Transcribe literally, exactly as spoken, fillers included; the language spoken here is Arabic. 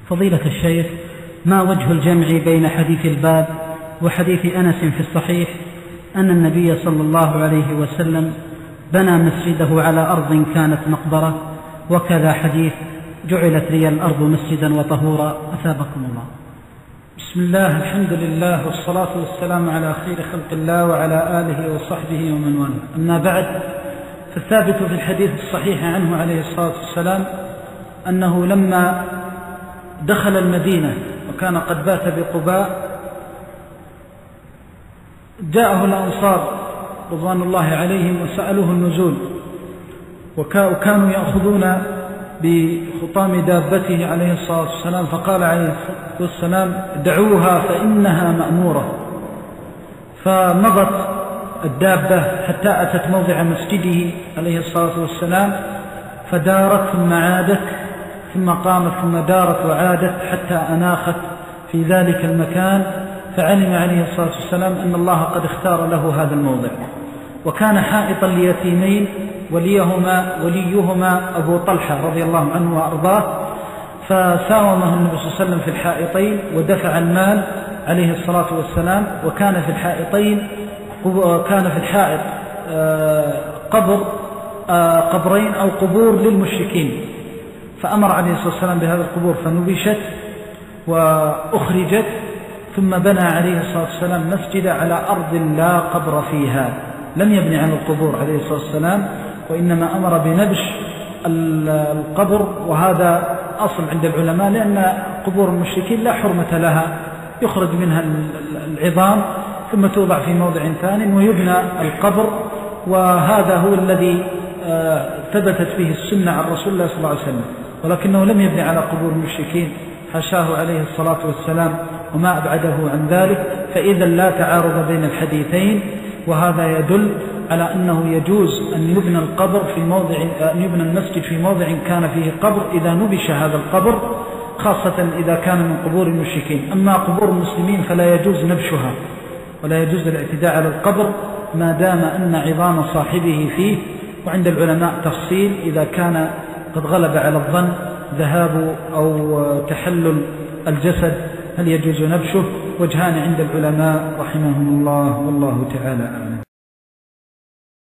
فضيلة الشيخ، ما وجه الجمع بين حديث الباب وحديث أنس في الصحيح أن النبي صلى الله عليه وسلم بنى مسجده على أرض كانت مقبرة، وكذا حديث جعلت لي الأرض مسجدا وطهورا، أثابكم الله. بسم الله، الحمد لله، والصلاة والسلام على خير خلق الله وعلى آله وصحبه ومن والاه، أما بعد، فالثابت في الحديث الصحيح عنه عليه الصلاة والسلام أنه لما دخل المدينة وكان قد بات بقباء جاءه الأنصار رضوان الله عليهم وسألوه النزول، وكانوا يأخذون بخطام دابته عليه الصلاة والسلام، فقال عليه الصلاة والسلام: دعوها فإنها مأمورة. فمضت الدابة حتى أتت موضع مسجده عليه الصلاة والسلام، فدارت ثم عادت ثم قامت ثم دارت وعادت حتى أناخت في ذلك المكان، فعلم عليه الصلاة والسلام أن الله قد اختار له هذا الموضع. وكان حائطا ليتيمين وليهما, وليهما أبو طلحة رضي الله عنه وأرضاه، فساومه النبي صلى الله عليه وسلم في الحائطين ودفع المال عليه الصلاة والسلام. وكان في الحائطين كان في الحائط قبر قبرين أو قبور للمشركين، فأمر عليه الصلاة والسلام بهذا القبور فنبشت وأخرجت، ثم بنى عليه الصلاة والسلام مسجد على أرض لا قبر فيها، لم يبني عن القبور عليه الصلاة والسلام، وإنما أمر بنبش القبر، وهذا أصل عند العلماء، لأن قبور المشركين لا حرمة لها، يخرج منها العظام ثم توضع في موضع ثاني ويبنى القبر، وهذا هو الذي ثبتت به السنة عن رسول الله صلى الله عليه وسلم، ولكنه لم يبني على قبور المشركين حاشاه عليه الصلاة والسلام وما أبعده عن ذلك. فإذا لا تعارض بين الحديثين، وهذا يدل على أنه يجوز أن يبنى القبر في موضع أن يبنى المسجد في موضع كان فيه قبر إذا نبش هذا القبر، خاصة إذا كان من قبور المشركين. أما قبور المسلمين فلا يجوز نبشها ولا يجوز الاعتداء على القبر ما دام أن عظام صاحبه فيه. وعند العلماء تفصيل إذا كان قد غلب على الظن ذهاب أو تحلل الجسد هل يجوز نبشه، وجهان عند العلماء رحمهم الله، والله تعالى أعلم.